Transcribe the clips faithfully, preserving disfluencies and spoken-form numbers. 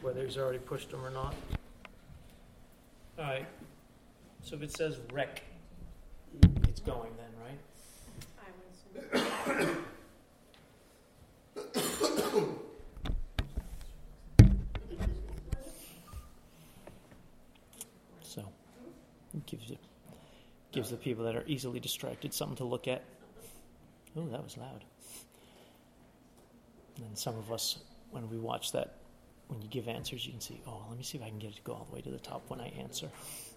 whether he's already pushed them or not. All right. So if it says rec, it's going then, right? I would assume. So it gives it gives the people that are easily distracted something to look at. Oh, that was loud. And then some of us, when we watch that, when you give answers, you can see, oh, let me see if I can get it to go all the way to the top when I answer.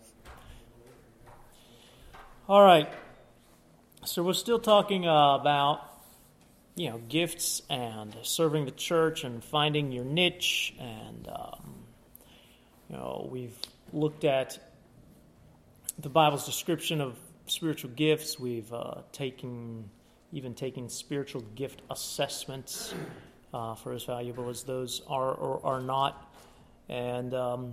All right. So we're still talking uh, about, you know, gifts and serving the church and finding your niche. And, um, you know, we've looked at the Bible's description of spiritual gifts. We've uh, taken, even taken spiritual gift assessments uh, for as valuable as those are or are not. And um,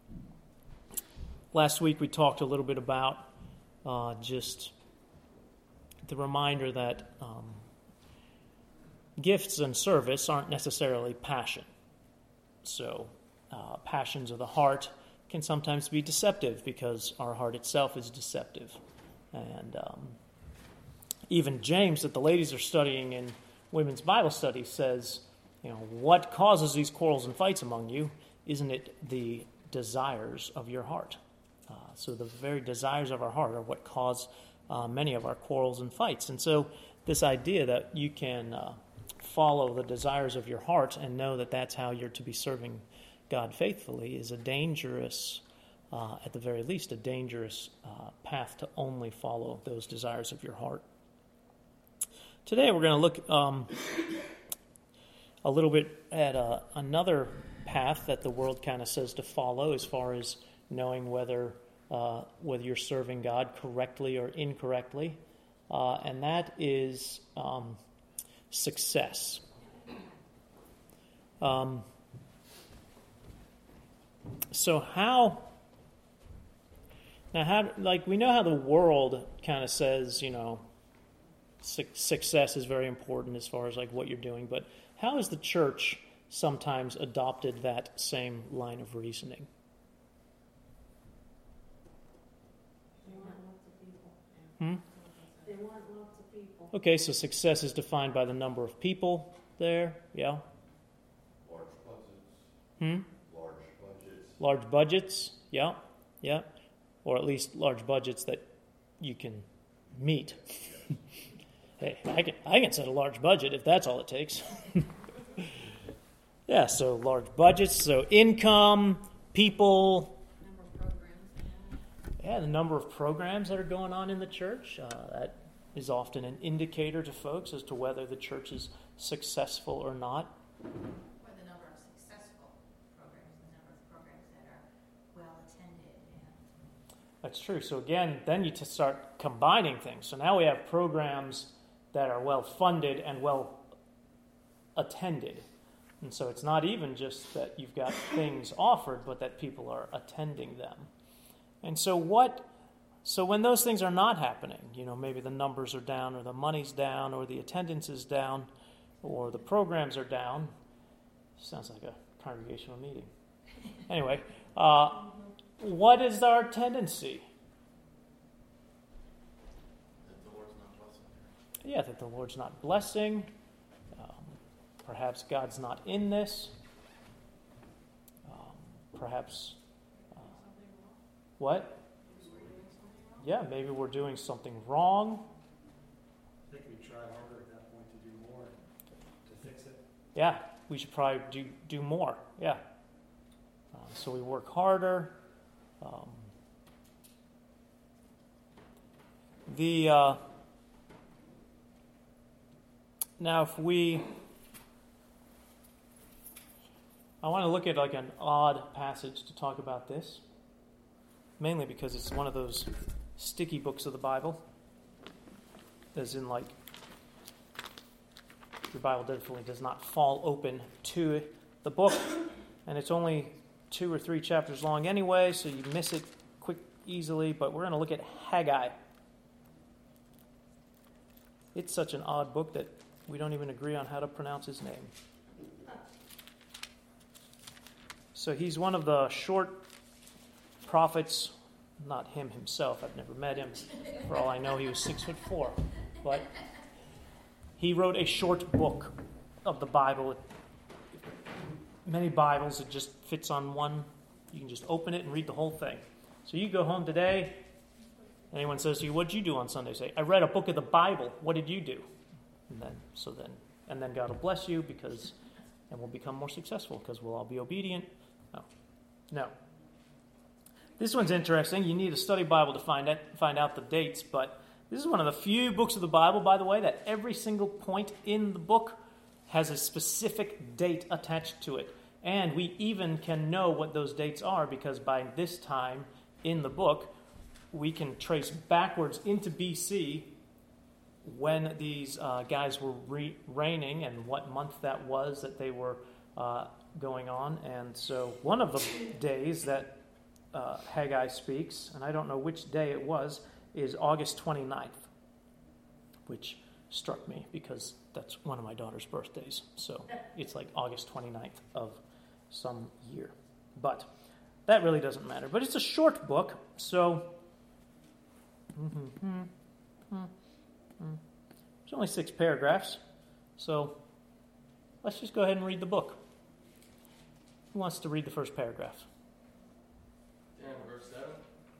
last week we talked a little bit about uh, just the reminder that um, gifts and service aren't necessarily passion. So uh, passions of the heart can sometimes be deceptive because our heart itself is deceptive. And um, even James, that the ladies are studying in women's Bible study, says, you know, what causes these quarrels and fights among you? Isn't it the desires of your heart? Uh, so the very desires of our heart are what cause uh, many of our quarrels and fights. And so this idea that you can uh, follow the desires of your heart and know that that's how you're to be serving God faithfully is a dangerous, uh, at the very least, a dangerous uh, path to only follow those desires of your heart. Today we're going to look um, a little bit at uh, another path that the world kind of says to follow as far as knowing whether uh, whether you're serving God correctly or incorrectly, uh, and that is um, success. Um, So how, now how, like we know how the world kind of says, you know, su- success is very important as far as like what you're doing, but how has the church sometimes adopted that same line of reasoning? They want lots of people. Hmm? They want lots of people. Okay, so success is defined by the number of people there, yeah? Large budgets. Hmm? Large budgets. Large budgets, yeah, yeah. Or at least large budgets that you can meet. Hey, I can I can set a large budget if that's all it takes. Yeah, so large budgets, so income, people. Number of programs. Yeah, the number of programs that are going on in the church. Uh, that is often an indicator to folks as to whether the church is successful or not. Or the number of successful programs, the number of programs that are well attended. And That's true. So again, then you to start combining things. So now we have programs that are well funded and well attended. And so it's not even just that you've got things offered, but that people are attending them. And so what, so when those things are not happening, you know, maybe the numbers are down or the money's down or the attendance is down or the programs are down. Sounds like a congregational meeting. Anyway, uh, what is our tendency? That the Lord's not blessing. Yeah, that the Lord's not blessing. Um, perhaps God's not in this. Um, perhaps, uh, what? Yeah, maybe we're doing something wrong. I think we try harder at that point to do more to fix it. Yeah, we should probably do, do more. Yeah. Uh, so we work harder. Um, the uh, now, if we, I want to look at like an odd passage to talk about this, mainly because it's one of those sticky books of the Bible, as in like your Bible definitely does not fall open to the book, and it's only two or three chapters long anyway, so you miss it quick, easily, but we're going to look at Haggai. It's such an odd book that we don't even agree on how to pronounce his name. So he's one of the short prophets, not him himself. I've never met him. For all I know, he was six foot four. But he wrote a short book of the Bible. Many Bibles, it just fits on one. You can just open it and read the whole thing. So you go home today, anyone says to you, what did you do on Sunday? Say, I read a book of the Bible. What did you do? And then, so then, and then God will bless you because, and we'll become more successful because we'll all be obedient. No. No. This one's interesting. You need a study Bible to find out, find out the dates, but this is one of the few books of the Bible, by the way, that every single point in the book has a specific date attached to it. And we even can know what those dates are because by this time in the book, we can trace backwards into B C when these uh, guys were re- reigning and what month that was that they were uh, going on. And so one of the days that uh, Haggai speaks, and I don't know which day it was, is August twenty-ninth, which struck me because that's one of my daughter's birthdays. So it's like August twenty-ninth of some year. But that really doesn't matter. But it's a short book, so mm-hmm, mm-hmm, mm-hmm. It's only six paragraphs. So let's just go ahead and read the book. Who wants to read the first paragraph? Dan, verse seven?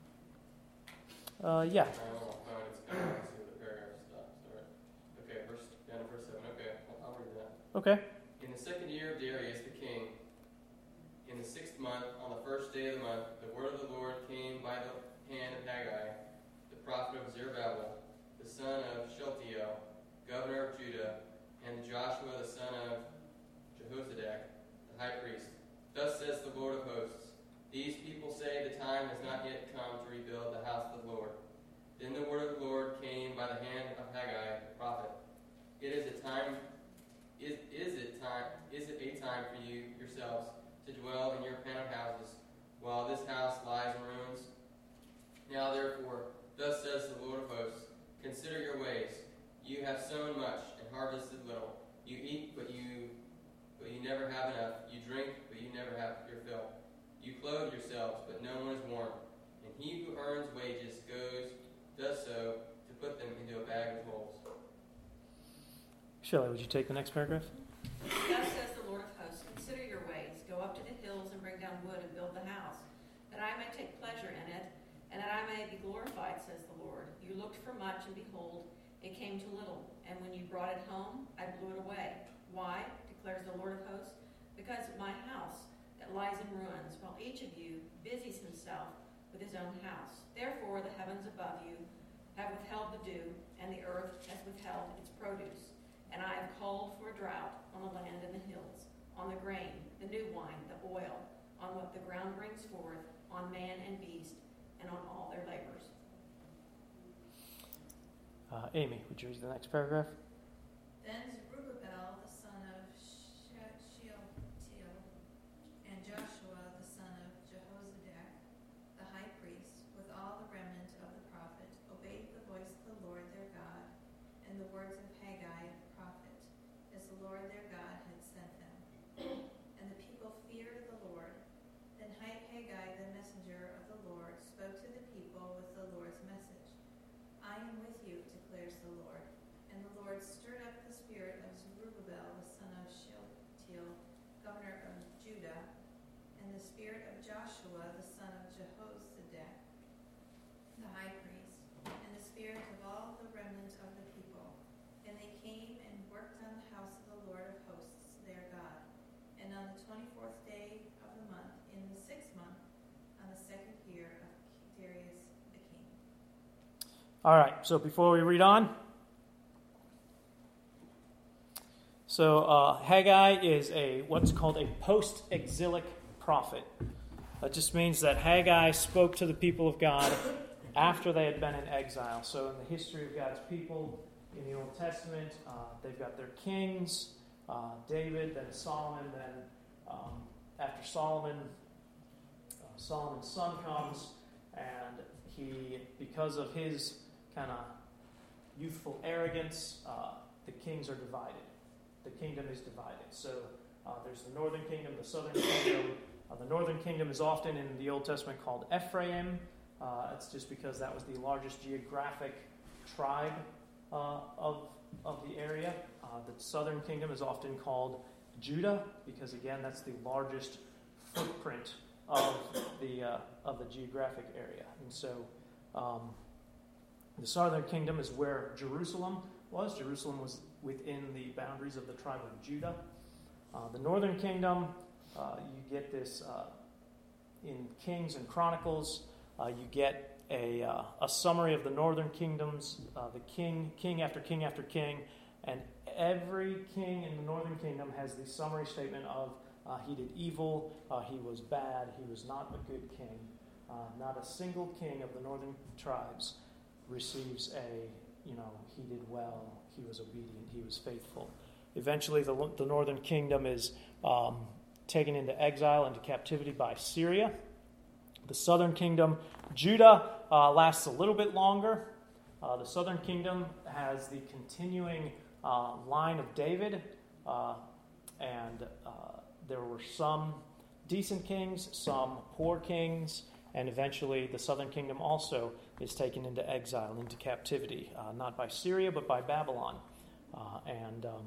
Uh, yeah. I don't know, no, it's kind of, see where the paragraph stops, alright. Okay, verse, down to verse seven, okay, I'll, I'll read that. Okay. In the second year of Darius the king, in the sixth month, on the first day of the month, the word of the Lord came by the hand of Haggai, the prophet of Zerubbabel, the son of Shealtiel, governor of Judah, and to Joshua the son of Jehozadak, the high priest. Thus says the Lord of hosts, these people say the time has not yet come to rebuild the house of the Lord. Then the word of the Lord came by the hand of Haggai the prophet. It is a time, is, is it time, is it a time for you yourselves to dwell in your paneled houses, while this house lies in ruins? Now therefore, thus says the Lord of hosts, consider your ways. You have sown much and harvested little. You eat, but you but you never have enough. You drink, but you never have your fill. You clothe yourselves, but no one is warm. And he who earns wages goes, does so, to put them into a bag with holes. Shelley, would you take the next paragraph? Thus says the Lord of hosts, consider your ways, go up to the hills and bring down wood and build the house, that I may take pleasure in it, and that I may be glorified, says the Lord. You looked for much, and behold, it came to little, and when you brought it home, I blew it away. Why, declares the Lord of hosts? Because of my house that lies in ruins, while each of you busies himself with his own house. Therefore the heavens above you have withheld the dew, and the earth has withheld its produce. And I have called for a drought on the land and the hills, on the grain, the new wine, the oil, on what the ground brings forth, on man and beast, and on all their labors. Uh, Amy, would you read the next paragraph? Then Zerubbabel the son of Shealtiel and Joshua the son of Jehozadak, the high priest, with all the remnant of the prophet, obeyed the voice of the Lord their God and the words of Haggai the prophet, as the Lord their God had sent them. And the people feared the Lord. Then Haggai the messenger of the Lord spoke to the people with the Lord's message. I am with you, declares the Lord. And the Lord stirred up the spirit of Zerubbabel the son of Shealtiel, governor of Judah, and the spirit of Joshua the son of Jehozadak, the high priest, and the spirit of all the remnant of the people. And they came and worked on the house of the Lord of hosts, their God. And on the twenty-fourth day of the month, in the sixth month, on the second year of Darius the king. All right, so before we read on, so uh, Haggai is a what's called a post-exilic prophet. That just means that Haggai spoke to the people of God after they had been in exile. So in the history of God's people in the Old Testament, uh, they've got their kings, uh, David, then Solomon, then um, after Solomon, uh, Solomon's son comes, and he, because of his kind of youthful arrogance, uh, the kings are divided. The kingdom is divided. So uh, there's the northern kingdom, the southern kingdom. Uh, the northern kingdom is often in the Old Testament called Ephraim. Uh, it's just because that was the largest geographic tribe uh, of, of the area. Uh, the southern kingdom is often called Judah because, again, that's the largest footprint of the uh, of the geographic area. And so um, the southern kingdom is where Jerusalem was. Jerusalem was within the boundaries of the tribe of Judah. Uh, the northern kingdom, uh, you get this uh, in Kings and Chronicles. Uh, you get a uh, a summary of the northern kingdoms, uh, the king, king after king after king, and every king in the northern kingdom has the summary statement of uh, he did evil, uh, he was bad, he was not a good king. Uh, not a single king of the northern tribes receives a, you know, he did well, he was obedient, he was faithful. Eventually, the, the northern kingdom is um, taken into exile, into captivity by Syria. The southern kingdom, Judah, uh, lasts a little bit longer. Uh, the southern kingdom has the continuing uh, line of David, uh, and uh, there were some decent kings, some poor kings, and eventually the southern kingdom also is taken into exile, into captivity, uh, not by Syria, but by Babylon. Uh, and um,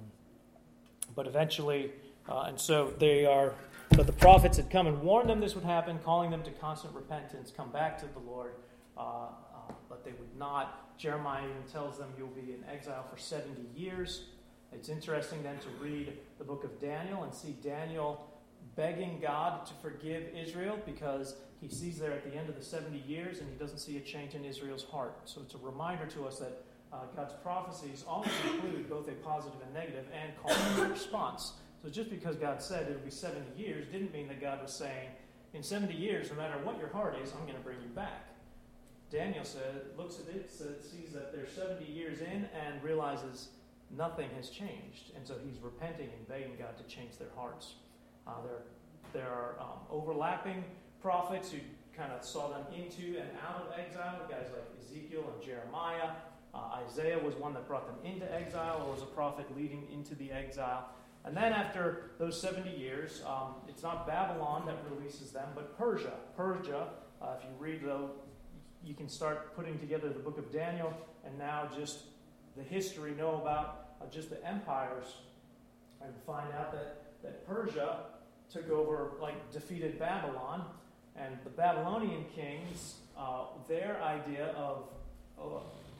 But eventually, uh, and so they are, but the prophets had come and warned them this would happen, calling them to constant repentance, come back to the Lord, uh, uh, but they would not. Jeremiah even tells them you'll be in exile for seventy years. It's interesting then to read the book of Daniel and see Daniel begging God to forgive Israel because he sees there at the end of the seventy years and he doesn't see a change in Israel's heart. So it's a reminder to us that uh, God's prophecies always include both a positive and negative and call for a response. So just because God said it would be seventy years didn't mean that God was saying, in seventy years, no matter what your heart is, I'm going to bring you back. Daniel said, looks at it, said, sees that they're seventy years in and realizes nothing has changed. And so he's repenting and begging God to change their hearts. Uh, there, there are um, overlapping prophets who kind of saw them into and out of exile, guys like Ezekiel and Jeremiah. Uh, Isaiah was one that brought them into exile, or was a prophet leading into the exile. And then after those seventy years, um, it's not Babylon that releases them, but Persia. Persia, uh, if you read, though, you can start putting together the book of Daniel, and now just the history, know about uh, just the empires, and find out that, that Persia took over, like, defeated Babylon, and the Babylonian kings, uh, their idea of uh,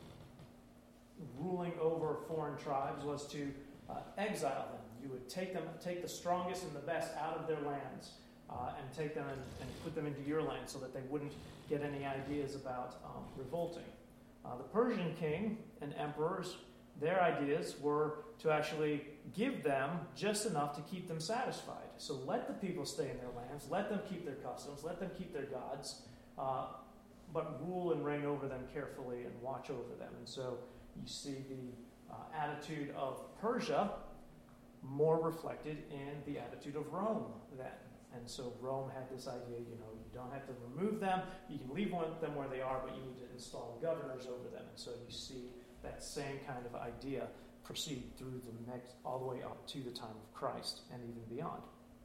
ruling over foreign tribes was to uh, exile them. You would take them, take the strongest and the best out of their lands, uh, and take them and, and put them into your land so that they wouldn't get any ideas about um, revolting. Uh, the Persian king and emperors, their ideas were to actually give them just enough to keep them satisfied. So let the people stay in their lands, let them keep their customs, let them keep their gods, uh, but rule and reign over them carefully and watch over them. And so you see the uh, attitude of Persia more reflected in the attitude of Rome then. And so Rome had this idea, you know, you don't have to remove them, you can leave them where they are, but you need to install governors over them. And so you see that same kind of idea proceed through the next, all the way up to the time of Christ and even beyond.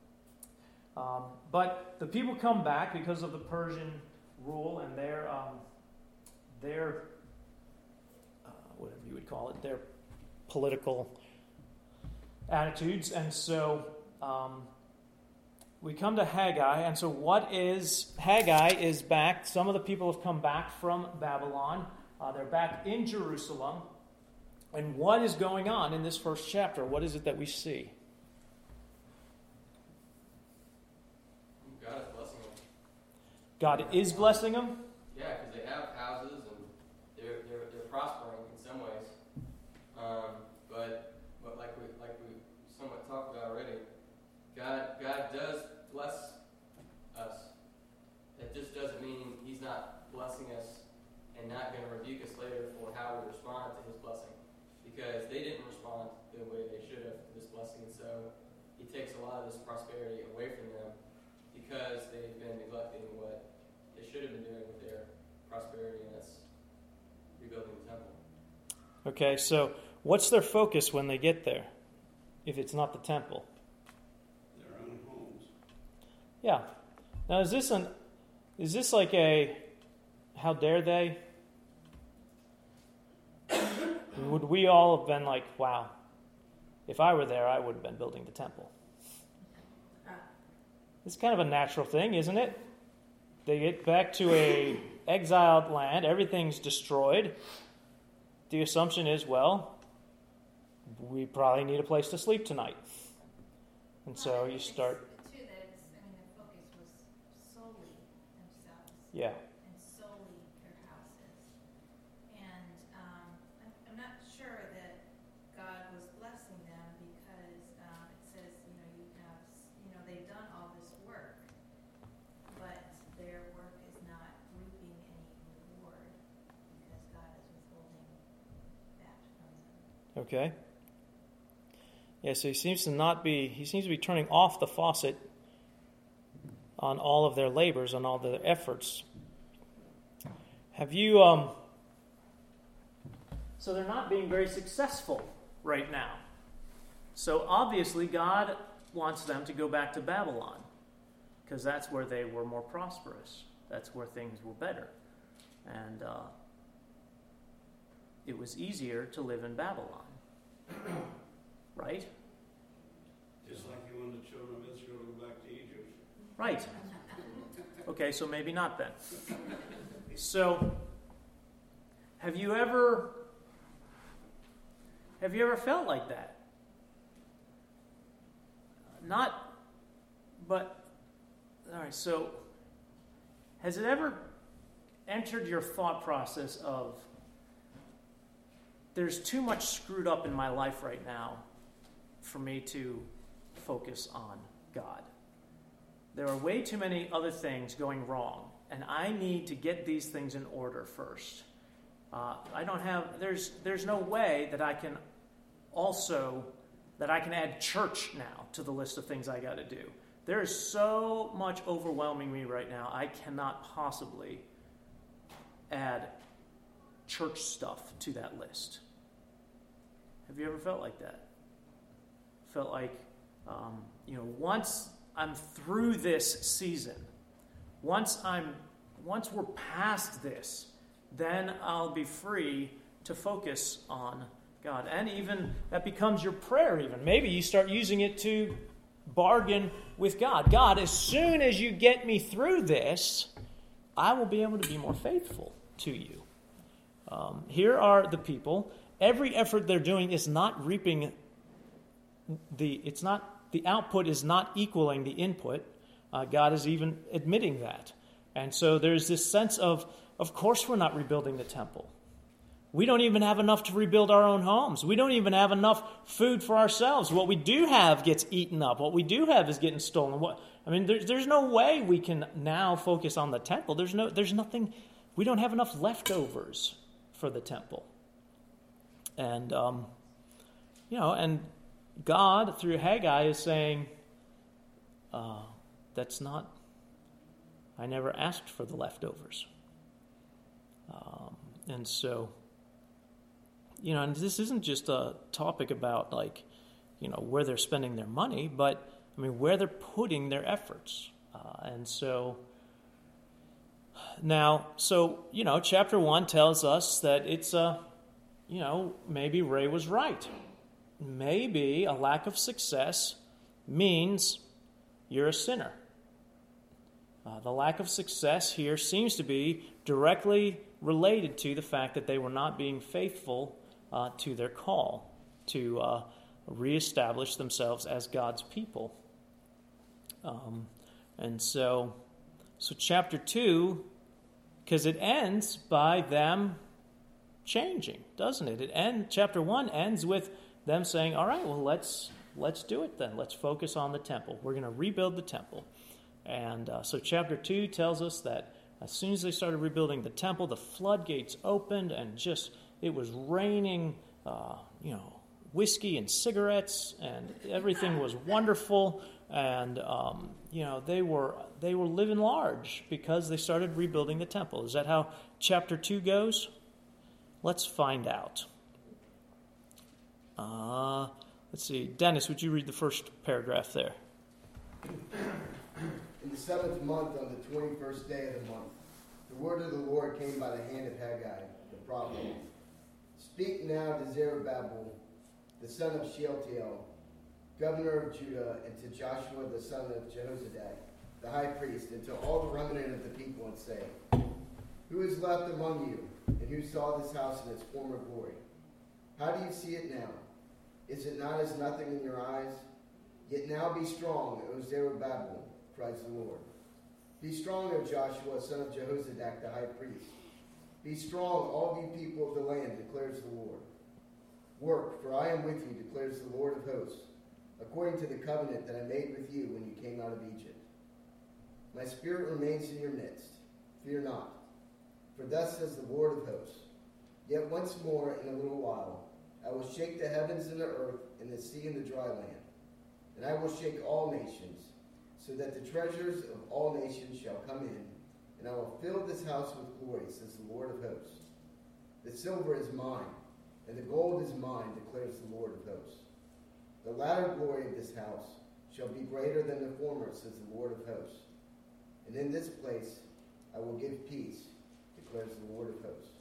Um, but the people come back because of the Persian rule and their, um, their uh, whatever you would call it, their political attitudes. And so um, we come to Haggai. And so what is, Haggai is back. Some of the people have come back from Babylon. Uh, they're back in Jerusalem. And what is going on in this first chapter? What is it that we see? God is blessing them. God is blessing them? Yeah, because they have houses and they're, they're, they're prospering in some ways. Um, but but like we like we somewhat talked about already, God God does bless us. That just doesn't mean He's not blessing us and not going to rebuke us later for how we respond to His blessing. Because they didn't respond the way they should have to this blessing. And so He takes a lot of this prosperity away from them because they've been neglecting what they should have been doing with their prosperity, and that's rebuilding the temple. Okay, so what's their focus when they get there, if it's not the temple? Their own homes. Yeah, Now, is this an is this like a how dare they? Would we all have been like, wow, if I were there, I would have been building the temple? It's kind of a natural thing, isn't it? They get back to a exiled land, everything's destroyed. The assumption is, well, we probably need a place to sleep tonight. And so you start... It's too that it's, I mean, the focus was solely themselves. Yeah. And solely their houses. And um, I'm, I'm not sure that God was blessing them because um, it says, you know, you have, you know, they've done all this work, but their work is not reaping any reward because God is withholding that from them. Okay. Yeah, so he seems to not be, he seems to be turning off the faucet on all of their labors, on all their efforts. Have you, um, so they're not being very successful right now. So obviously God wants them to go back to Babylon because that's where they were more prosperous. That's where things were better. And uh, it was easier to live in Babylon. Right? Just like you wanted the children of Israel to go back to Egypt. Right. Okay, so maybe not then. So, have you ever have you ever felt like that? Not, but all right. So, has it ever entered your thought process of there's too much screwed up in my life right now for me to focus on God. There are way too many other things going wrong, and I need to get these things in order first. Uh, I don't have, there's there's no way that I can also, that I can add church now to the list of things I got to do. There is so much overwhelming me right now, I cannot possibly add church stuff to that list. Have you ever felt like that? Felt like, um, you know, once I'm through this season, once I'm, once we're past this, then I'll be free to focus on God. And even that becomes your prayer even. Maybe you start using it to bargain with God. God, as soon as you get me through this, I will be able to be more faithful to you. Um, here are the people. Every effort they're doing is not reaping the, it's not, the output is not equaling the input. Uh, God is even admitting that. And so there's this sense of, of course we're not rebuilding the temple. We don't even have enough to rebuild our own homes. We don't even have enough food for ourselves. What we do have gets eaten up. What we do have is getting stolen. What, I mean, there's, there's no way we can now focus on the temple. There's no, there's nothing, we don't have enough leftovers for the temple. And, um, you know, and God, through Haggai, is saying, uh, that's not, I never asked for the leftovers. Um, and so, you know, and this isn't just a topic about, like, you know, where they're spending their money, but, I mean, where they're putting their efforts. Uh, and so, now, so, you know, chapter one tells us that it's a, you know, maybe Ray was right. Maybe a lack of success means you're a sinner. Uh, the lack of success here seems to be directly related to the fact that they were not being faithful uh, to their call to uh, reestablish themselves as God's people. Um, and so, so chapter two, because it ends by them changing, doesn't it? It end chapter one ends with them saying, all right, well, let's let's do it then. Let's focus on the temple. We're going to rebuild the temple. And uh, so chapter two tells us that as soon as they started rebuilding the temple, the floodgates opened and just, it was raining, uh, you know, whiskey and cigarettes, and everything was wonderful. And, um, you know, they were they were living large because they started rebuilding the temple. Is that how chapter two goes? Let's find out. Uh, let's see. Dennis, would you read the first paragraph there? In the seventh month, on the twenty-first day of the month, the word of the Lord came by the hand of Haggai, the prophet. Speak now to Zerubbabel, the son of Shealtiel, governor of Judah, and to Joshua, the son of Jehozadak, the high priest, and to all the remnant of the people, and say, Who is left among you, and who saw this house in its former glory? How do you see it now? Is it not as nothing in your eyes? Yet now be strong, O Zerubbabel, cries the Lord. Be strong, O Joshua, son of Jehozadak, the high priest. Be strong, all you people of the land, declares the Lord. Work, for I am with you, declares the Lord of hosts, according to the covenant that I made with you when you came out of Egypt. My spirit remains in your midst. Fear not. For thus says the Lord of hosts, Yet once more in a little while I will shake the heavens and the earth and the sea and the dry land, and I will shake all nations, so that the treasures of all nations shall come in, and I will fill this house with glory, says the Lord of hosts. The silver is mine, and the gold is mine, declares the Lord of hosts. The latter glory of this house shall be greater than the former, says the Lord of hosts. And in this place I will give peace, declares the Lord of hosts.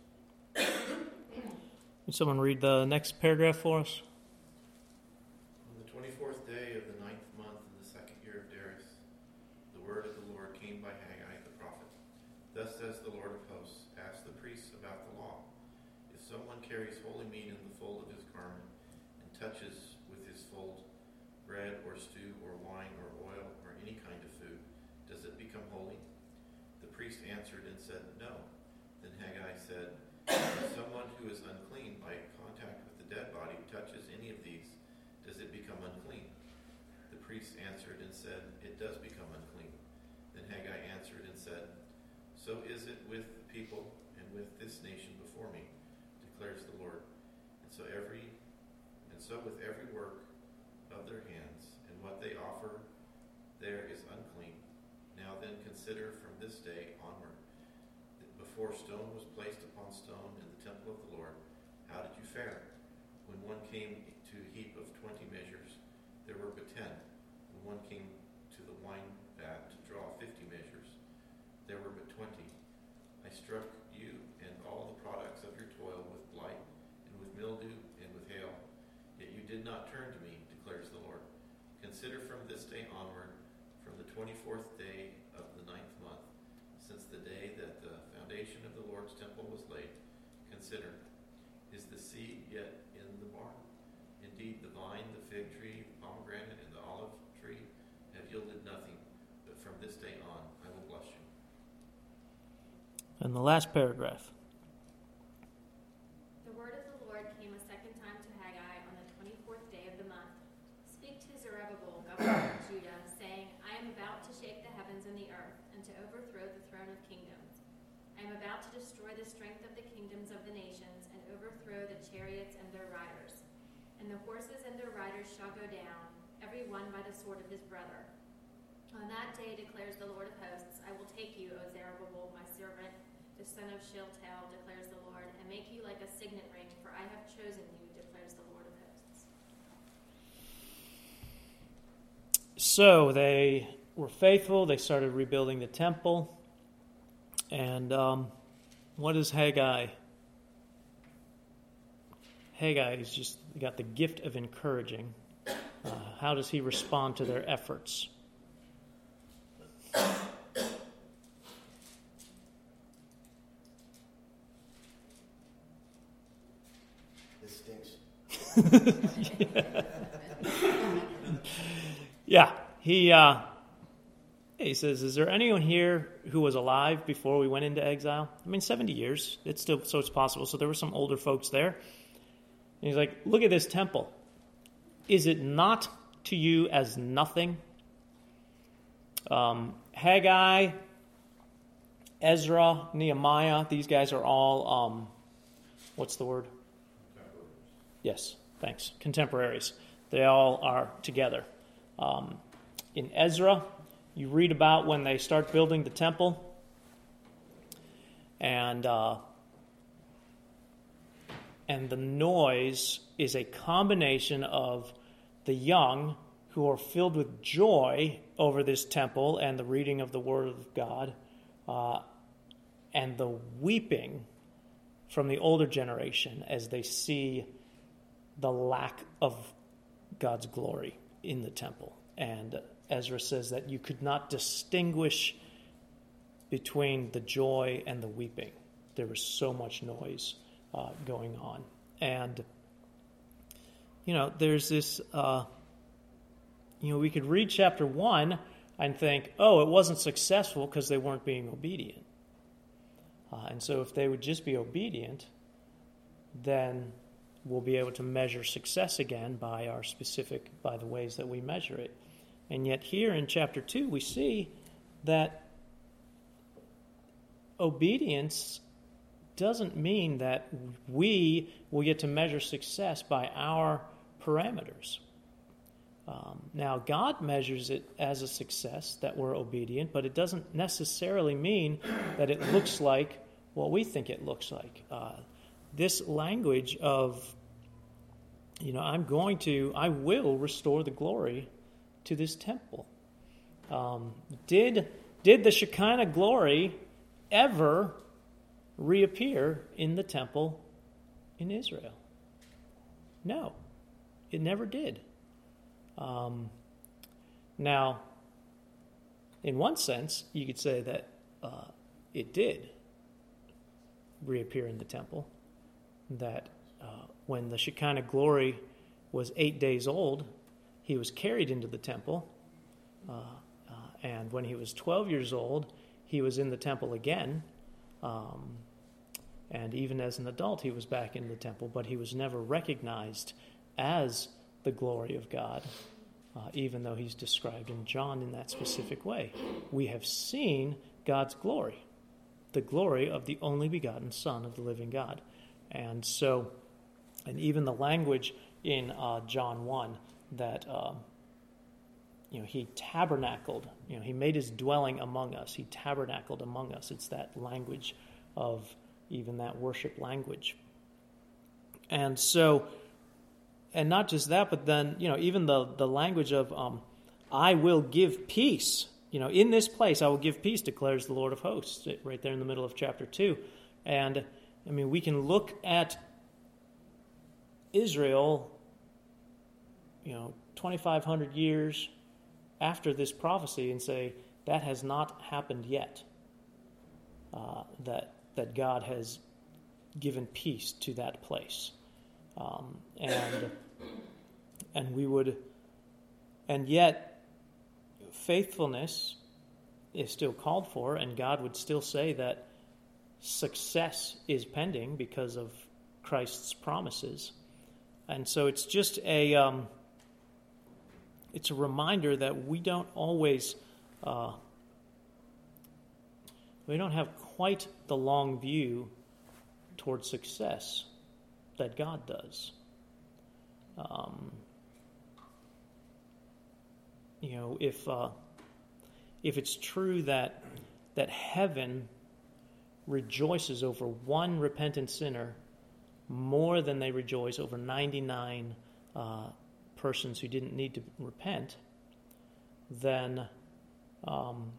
Can someone read the next paragraph for us? On the twenty-fourth day of the ninth month in the second year of Darius, the word of the Lord came by Haggai the prophet. Thus says the Lord of hosts, ask the priests about the law. If someone carries holy meat in the fold of his garment and touches with his fold bread or stew or wine or oil or any kind of food, does it become holy? The priest answered and said, No. Then Haggai said, If someone who is unclean by contact with the dead body touches any of these, does it become unclean? The priest answered and said, It does become unclean. Then Haggai answered and said, So is it with the people and with this nation before me, declares the Lord. And so every and so with every work of their hands, and what they offer there is unclean. Now then consider from this day onward, that before stone was placed upon stone in the temple of the Lord, how did you fare? When one came to a heap of twenty measures, there were but ten. When one came to the wine vat to draw fifty measures, there were but twenty. I struck you and all the products of your toil with blight, and with mildew, and with hail. Yet you did not turn to me, declares the Lord. Consider from this day onward, from the twenty-fourth day of the ninth month, since the day that the foundation of the Lord's temple was laid, consider, is the seed yet in the barn? Indeed, the vine, the fig tree, the pomegranate, and the olive tree have yielded nothing, but from this day on I will bless you. And the last paragraph. The word of the Lord came a second time to Haggai on the twenty-fourth day of the month. Speak to Zerubbabel, governor of Judah, saying, I am about to shake the heavens and the earth, and to overthrow the throne of kingdoms. I am about to destroy the strength of the kingdoms of the nations, and overthrow the chariots and their riders. And the horses and their riders shall go down, every one by the sword of his brother. On that day, declares the Lord of hosts, I will take you, O Zerubbabel, my servant, the son of Shealtiel, declares the Lord, and make you like a signet ring, for I have chosen you, declares the Lord of hosts. So they were faithful. They started rebuilding the temple. And um, what is Haggai? Haggai has just got the gift of encouraging. Uh, how does he respond to their efforts? This stinks. Yeah, he uh, he says, is there anyone here who was alive before we went into exile? I mean, seventy years. It's still so it's possible. So there were some older folks there. And he's like, look at this temple. Is it not to you as nothing? Um, Haggai, Ezra, Nehemiah, these guys are all, um, what's the word? Yes, thanks. Contemporaries. They all are together. Um, in Ezra, you read about when they start building the temple, and uh, and the noise is a combination of the young who are filled with joy over this temple and the reading of the Word of God, uh, and the weeping from the older generation as they see the lack of God's glory in the temple. And Ezra says that you could not distinguish between the joy and the weeping. There was so much noise uh, going on. And, you know, there's this, uh, you know, we could read chapter one and think, oh, it wasn't successful because they weren't being obedient. Uh, and so if they would just be obedient, then we'll be able to measure success again by our specific, by the ways that we measure it. And yet here in chapter two, we see that obedience doesn't mean that we will get to measure success by our parameters. Um, now, God measures it as a success that we're obedient, but it doesn't necessarily mean that it looks like what we think it looks like. Uh, this language of, you know, I'm going to, I will restore the glory to this temple. Um, did, did the Shekinah glory ever reappear in the temple in Israel? No, it never did. Um, now, in one sense, you could say that uh, it did reappear in the temple, that uh, when the Shekinah glory was eight days old, he was carried into the temple, uh, uh, and when he was twelve years old, he was in the temple again, um, and even as an adult, he was back in the temple, but he was never recognized as the glory of God, uh, even though he's described in John in that specific way. We have seen God's glory, the glory of the only begotten Son of the living God. And so, and even the language in uh, John one, that um, you know, he tabernacled, you know, he made his dwelling among us. He tabernacled among us. It's that language of even that worship language. And so, and not just that, but then, you know, even the, the language of, um, I will give peace. You know, in this place I will give peace, declares the Lord of hosts, right there in the middle of chapter two. And, I mean, we can look at Israel, you know, twenty-five hundred years after this prophecy and say, that has not happened yet. Uh, that that God has given peace to that place. Um, and and we would, and yet faithfulness is still called for, and God would still say that success is pending because of Christ's promises. And so it's just a um, it's a reminder that we don't always uh, we don't have quite the long view towards success that God does. Um, you know, if uh, if it's true that that heaven rejoices over one repentant sinner more than they rejoice over ninety-nine uh, persons who didn't need to repent, then um,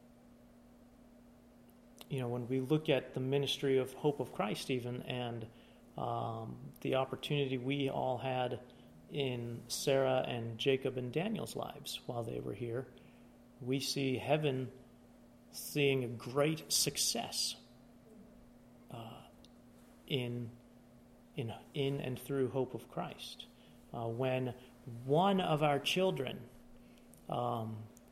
you know, when we look at the ministry of Hope of Christ even, and um, the opportunity we all had in Sarah and Jacob and Daniel's lives while they were here, we see heaven seeing a great success uh, in in in and through Hope of Christ. Uh, when one of our children um,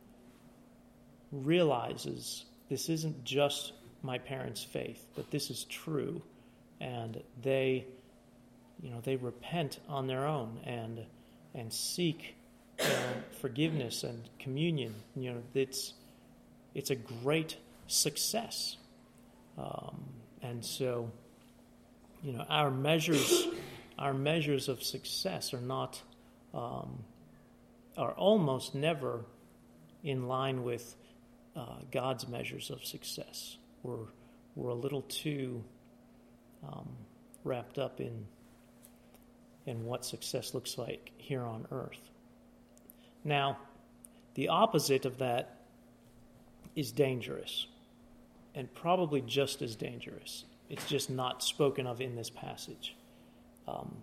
realizes this isn't just my parents' faith, but this is true, and they, you know, they repent on their own and and seek you know, forgiveness and communion. You know, it's it's a great success, um, and so, you know, our measures, our measures of success are not, um, are almost never in line with uh, God's measures of success. We're we're a little too um, wrapped up in in what success looks like here on earth. Now, the opposite of that is dangerous, and probably just as dangerous. It's just not spoken of in this passage. Um,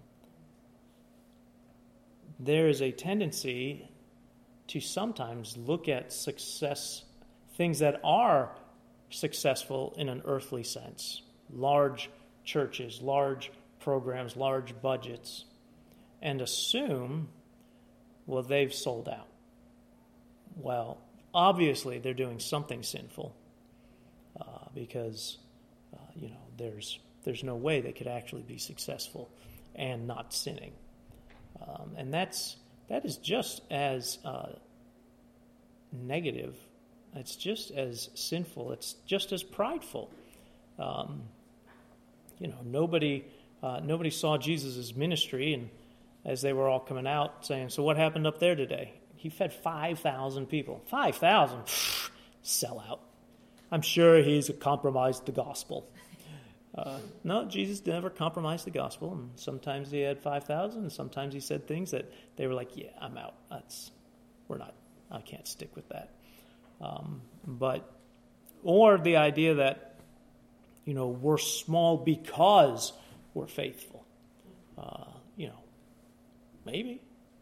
there is a tendency to sometimes look at success, things that are successful in an earthly sense, large churches, large programs, large budgets, and assume, well, they've sold out. Well, obviously they're doing something sinful uh, because, uh, you know, there's there's no way they could actually be successful and not sinning. Um, and that's that is just as uh, negative. It's just as sinful. It's just as prideful. Um, you know, nobody uh, nobody saw Jesus' ministry, and as they were all coming out saying, "So what happened up there today?" He fed five thousand people. five thousand? Sell out. I'm sure he's compromised the gospel. Uh, no, Jesus never compromised the gospel. And sometimes he had five thousand, and sometimes he said things that they were like, yeah, I'm out. That's, we're not, I can't stick with that. Um, but, or the idea that, you know, we're small because we're faithful. Uh, you know, maybe.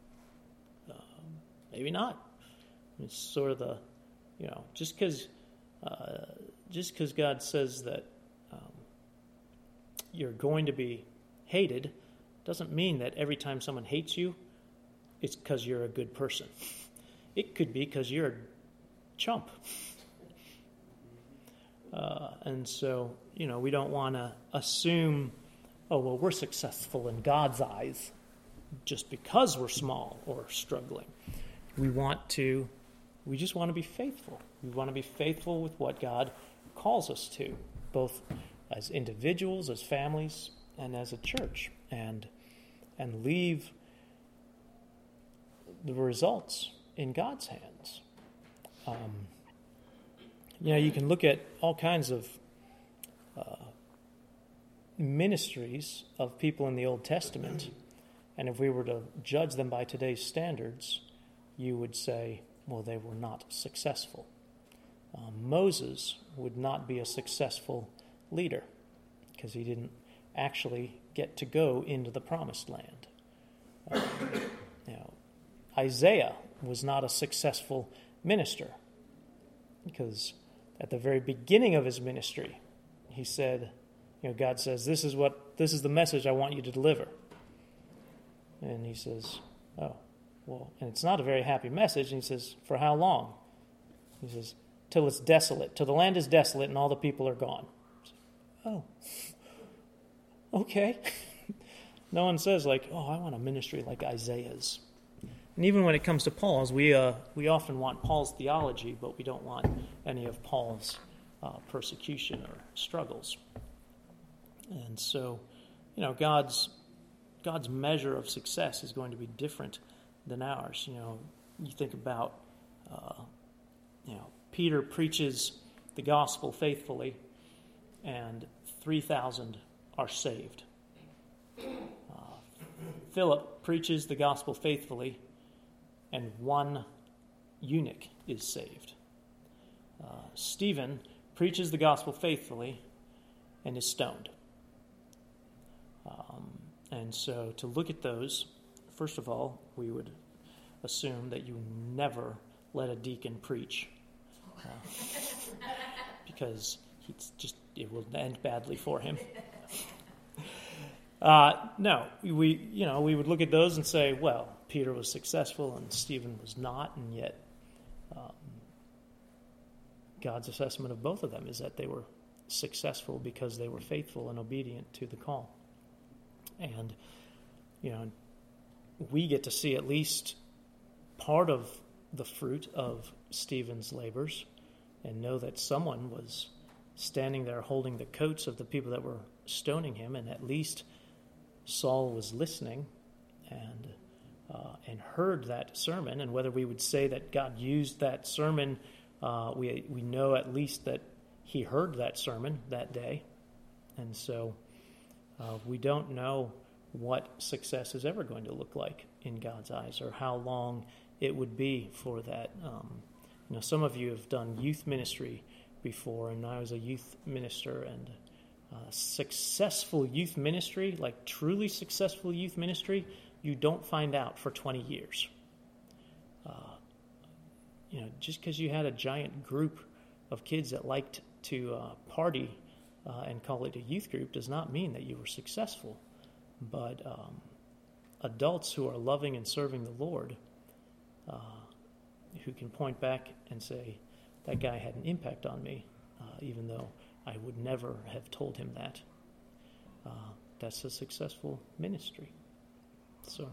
Maybe not. It's sort of the, you know, just because uh, just because God says that um, you're going to be hated doesn't mean that every time someone hates you, it's because you're a good person. It could be because you're a chump. Uh, and so, you know, we don't want to assume, oh, well, we're successful in God's eyes just because we're small or struggling. We want to, we just want to be faithful. We want to be faithful with what God calls us to, both as individuals, as families, and as a church, and and leave the results in God's hands. Um, you know, you can look at all kinds of uh, ministries of people in the Old Testament, and if we were to judge them by today's standards, you would say, well, they were not successful. Um, Moses would not be a successful leader because he didn't actually get to go into the promised land. Uh, you know, Isaiah was not a successful minister because at the very beginning of his ministry, he said, you know, God says, this is what, this is the message I want you to deliver. And he says, oh, well, and it's not a very happy message. And he says, for how long? He says, till it's desolate, till the land is desolate and all the people are gone. Oh, okay. No one says like, oh, I want a ministry like Isaiah's. And even when it comes to Paul's, we uh, we often want Paul's theology, but we don't want any of Paul's uh, persecution or struggles. And so, you know, God's God's measure of success is going to be different than ours. You know, you think about, uh, you know, Peter preaches the gospel faithfully, and three thousand are saved. Uh, Philip preaches the gospel faithfully, and one eunuch is saved. Uh, Stephen preaches the gospel faithfully and is stoned. Um, and so to look at those, first of all, we would assume that you never let a deacon preach, uh, because he's just it will end badly for him. Uh, no, we you know we would look at those and say, well, Peter was successful and Stephen was not, and yet um, God's assessment of both of them is that they were successful because they were faithful and obedient to the call. And you know, we get to see at least part of the fruit of Stephen's labors, and know that someone was standing there holding the coats of the people that were stoning him, and at least Saul was listening and uh, and heard that sermon. And whether we would say that God used that sermon, uh, we we know at least that he heard that sermon that day. And so uh, we don't know what success is ever going to look like in God's eyes, or how long it would be for that. Um, you know, some of you have done youth ministry before, and I was a youth minister, and uh, successful youth ministry, like truly successful youth ministry, you don't find out for twenty years. Uh, you know, just because you had a giant group of kids that liked to uh, party uh, and call it a youth group does not mean that you were successful. But um, adults who are loving and serving the Lord, uh, who can point back and say, that guy had an impact on me, uh, even though I would never have told him that. Uh, that's a successful ministry. So,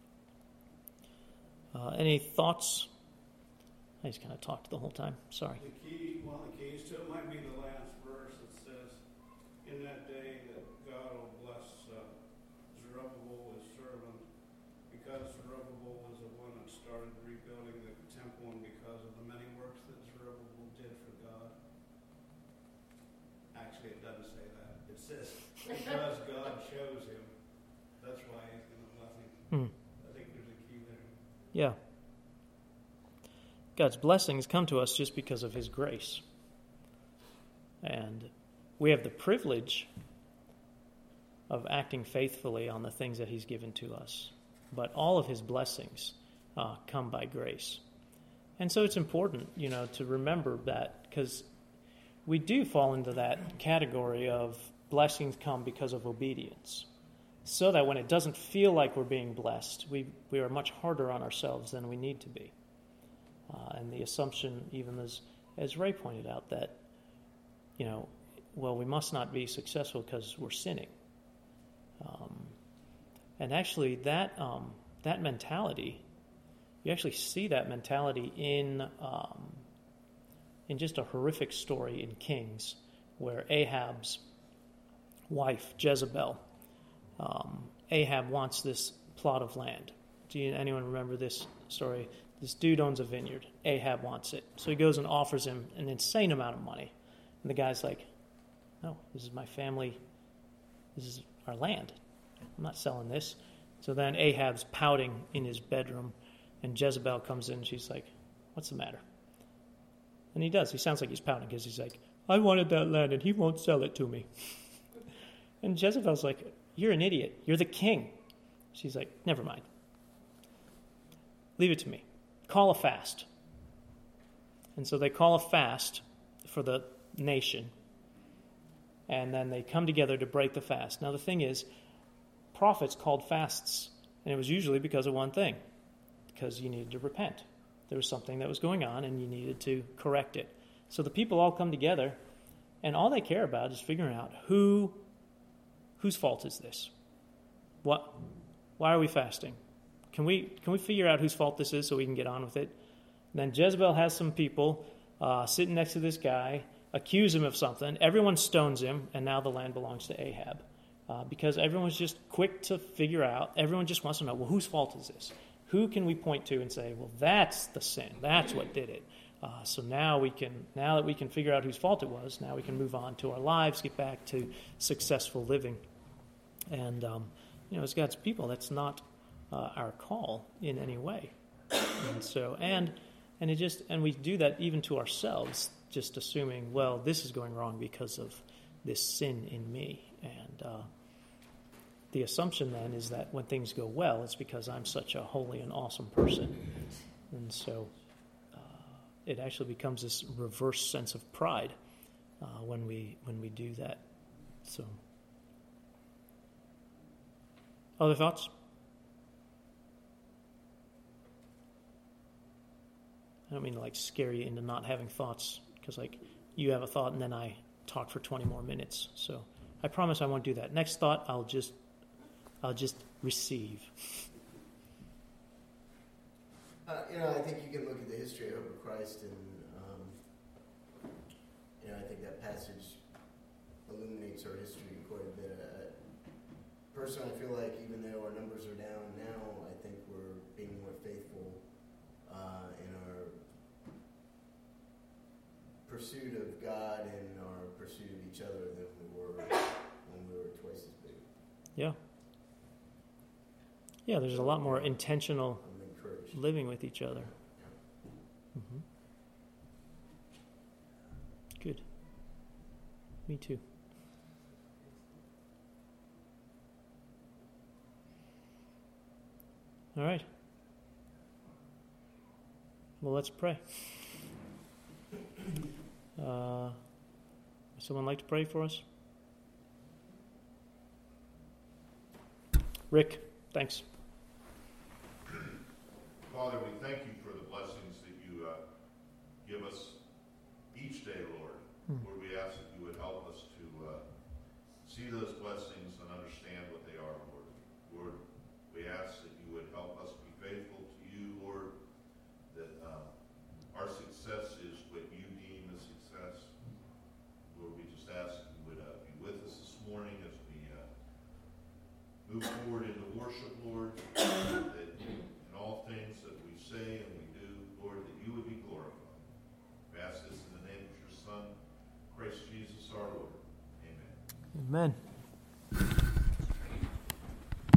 uh, any thoughts? I just kind of talked the whole time. Sorry. The key, one of the keys to it might be the last verse that says, in that day that God will bless uh, Zerubbabel, his servant, because Zerubbabel was the one that started rebuilding the temple and because of the many works that Zerubbabel did for God. Actually, it doesn't say that. It says, because God chose him, that's why he's going to bless him. Hmm. I think there's a key there. Yeah. God's blessings come to us just because of his grace. And we have the privilege of acting faithfully on the things that he's given to us. But all of his blessings uh, come by grace. And so it's important, you know, to remember that, because we do fall into that category of blessings come because of obedience. So that when it doesn't feel like we're being blessed, we, we are much harder on ourselves than we need to be. Uh, and the assumption, even as, as Ray pointed out, that, you know, well, we must not be successful because we're sinning. Um, and actually, that um, that mentality, you actually see that mentality in um, in just a horrific story in Kings, where Ahab's wife, Jezebel, um, Ahab wants this plot of land. Do you, anyone remember this story? This dude owns a vineyard. Ahab wants it. So he goes and offers him an insane amount of money. And the guy's like, no, this is my family. This is our land. I'm not selling this. So then Ahab's pouting in his bedroom, and Jezebel comes in, and she's like, what's the matter? And he does. He sounds like he's pouting because he's like, I wanted that land, and he won't sell it to me. And Jezebel's like, you're an idiot. You're the king. She's like, never mind. Leave it to me. Call a fast. And so they call a fast for the nation. And then they come together to break the fast. Now the thing is, prophets called fasts. And it was usually because of one thing. Because you needed to repent. There was something that was going on and you needed to correct it. So the people all come together, and all they care about is figuring out who, whose fault is this? What? Why are we fasting? Can we can we figure out whose fault this is so we can get on with it? And then Jezebel has some people uh, sitting next to this guy, accuse him of something. Everyone stones him, and now the land belongs to Ahab. Uh, because everyone's just quick to figure out, everyone just wants to know, well, whose fault is this? Who can we point to and say, well, that's the sin. That's what did it. Uh, so now we can, now that we can figure out whose fault it was, now we can move on to our lives, get back to successful living. And, um, you know, as God's people, that's not Uh, our call in any way. And so, and and it just, and we do that even to ourselves, just assuming, well, this is going wrong because of this sin in me. And uh, the assumption then is that when things go well, it's because I'm such a holy and awesome person. And so uh, it actually becomes this reverse sense of pride uh, when we when we do that. So, other thoughts? I don't mean to like scare you into not having thoughts, because like you have a thought and then I talk for twenty more minutes. So I promise I won't do that. Next thought, I'll just I'll just receive. Uh, you know, I think you can look at the history of Hope of Christ, and um, you know, I think that passage illuminates our history quite a bit. Uh, personally, I feel like even though our numbers are down now, I think we're being more faithful uh, in our pursuit of God and our pursuit of each other than we were when we were twice as big. Yeah. Yeah, there's a lot more intentional. I'm encouraged. living with each other. Mm-hmm. Good. Me too. All right. Well, let's pray. Uh, would someone like to pray for us? Rick, thanks. Father, we thank you for the blessings that you uh, give us each day, Lord. Hmm. Lord, we ask that you would help us to uh, see those blessings and understand what they are, Lord. Lord, we ask that you would help us be faithful to you, Lord, that uh, our success is what you deem as success. Lord, we just ask that you would uh, be with us this morning as we uh, move forward into worship, Lord, that in all things that we say and we do, Lord, that you would be glorified. We ask this in the name of your Son, Christ Jesus our Lord. Amen. Amen.